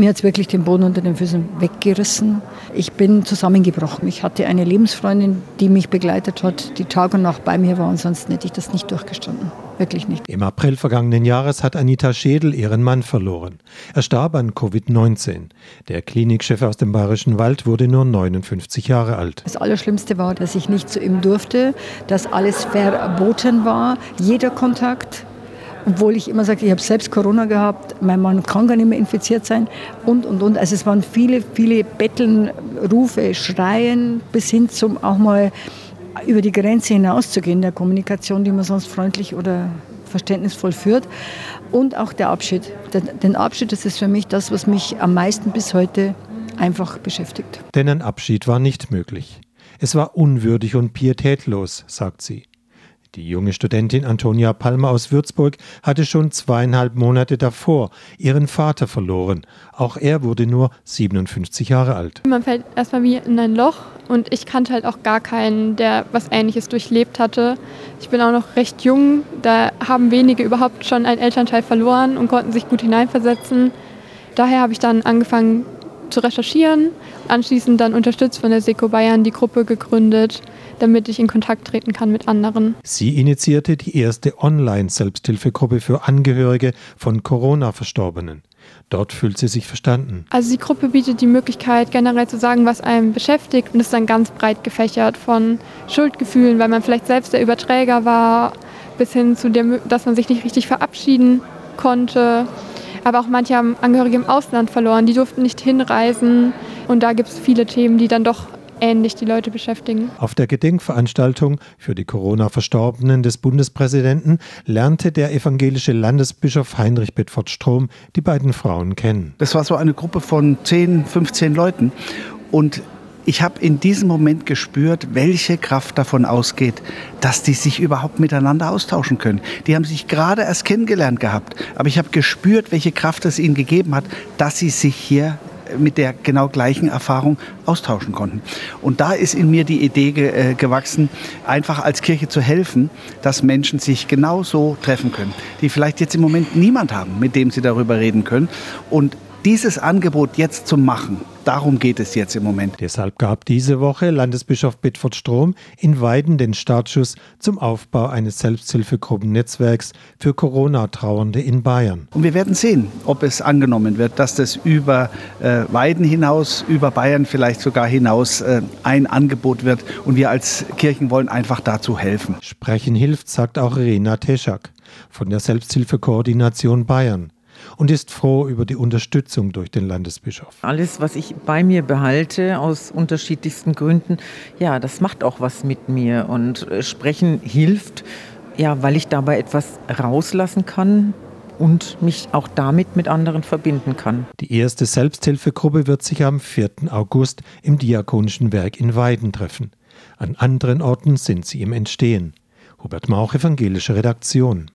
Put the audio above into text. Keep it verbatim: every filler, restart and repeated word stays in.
Mir hat es wirklich den Boden unter den Füßen weggerissen. Ich bin zusammengebrochen. Ich hatte eine Lebensfreundin, die mich begleitet hat, die Tag und Nacht bei mir war und sonst hätte ich das nicht durchgestanden. Wirklich nicht. Im April vergangenen Jahres hat Anita Schädel ihren Mann verloren. Er starb an Covid neunzehn. Der Klinikchef aus dem Bayerischen Wald wurde nur neunundfünfzig Jahre alt. Das Allerschlimmste war, dass ich nicht zu ihm durfte, dass alles verboten war, jeder Kontakt. Obwohl ich immer sage, ich habe selbst Corona gehabt, mein Mann kann gar nicht mehr infiziert sein und, und, und. Also es waren viele, viele Betteln, Rufe, Schreien, bis hin zum auch mal über die Grenze hinauszugehen, der Kommunikation, die man sonst freundlich oder verständnisvoll führt. Und auch der Abschied. Den Abschied, das ist für mich das, was mich am meisten bis heute einfach beschäftigt. Denn ein Abschied war nicht möglich. Es war unwürdig und pietätlos, sagt sie. Die junge Studentin Antonia Palmer aus Würzburg hatte schon zweieinhalb Monate davor ihren Vater verloren. Auch er wurde nur siebenundfünfzig Jahre alt. Man fällt erstmal wie in ein Loch und ich kannte halt auch gar keinen, der was Ähnliches durchlebt hatte. Ich bin auch noch recht jung, da haben wenige überhaupt schon einen Elternteil verloren und konnten sich gut hineinversetzen. Daher habe ich dann angefangen zu recherchieren, anschließend dann unterstützt von der SECO Bayern die Gruppe gegründet, damit ich in Kontakt treten kann mit anderen. Sie initiierte die erste Online-Selbsthilfegruppe für Angehörige von Corona-Verstorbenen. Dort fühlt sie sich verstanden. Also die Gruppe bietet die Möglichkeit, generell zu sagen, was einen beschäftigt und ist dann ganz breit gefächert von Schuldgefühlen, weil man vielleicht selbst der Überträger war, bis hin zu dem, dass man sich nicht richtig verabschieden konnte. Aber auch manche haben Angehörige im Ausland verloren, die durften nicht hinreisen. Und da gibt es viele Themen, die dann doch ähnlich die Leute beschäftigen. Auf der Gedenkveranstaltung für die Corona-Verstorbenen des Bundespräsidenten lernte der evangelische Landesbischof Heinrich Bedford-Strom die beiden Frauen kennen. Das war so eine Gruppe von zehn, fünfzehn Leuten und ich habe in diesem Moment gespürt, welche Kraft davon ausgeht, dass die sich überhaupt miteinander austauschen können. Die haben sich gerade erst kennengelernt gehabt, aber ich habe gespürt, welche Kraft es ihnen gegeben hat, dass sie sich hier mit der genau gleichen Erfahrung austauschen konnten. Und da ist in mir die Idee ge- äh, gewachsen, einfach als Kirche zu helfen, dass Menschen sich genau so treffen können, die vielleicht jetzt im Moment niemand haben, mit dem sie darüber reden können. Und dieses Angebot jetzt zu machen, darum geht es jetzt im Moment. Deshalb gab diese Woche Landesbischof Bedford-Strom in Weiden den Startschuss zum Aufbau eines Selbsthilfegruppen-Netzwerks für Corona-Trauernde in Bayern. Und wir werden sehen, ob es angenommen wird, dass das über äh, Weiden hinaus, über Bayern vielleicht sogar hinaus äh, ein Angebot wird. Und wir als Kirchen wollen einfach dazu helfen. Sprechen hilft, sagt auch Rena Teschak von der Selbsthilfekoordination Bayern. Und ist froh über die Unterstützung durch den Landesbischof. Alles, was ich bei mir behalte, aus unterschiedlichsten Gründen, ja, das macht auch was mit mir. Und Sprechen hilft, ja, weil ich dabei etwas rauslassen kann und mich auch damit mit anderen verbinden kann. Die erste Selbsthilfegruppe wird sich am vierten August im Diakonischen Werk in Weiden treffen. An anderen Orten sind sie im Entstehen. Hubert Mauch, evangelische Redaktion.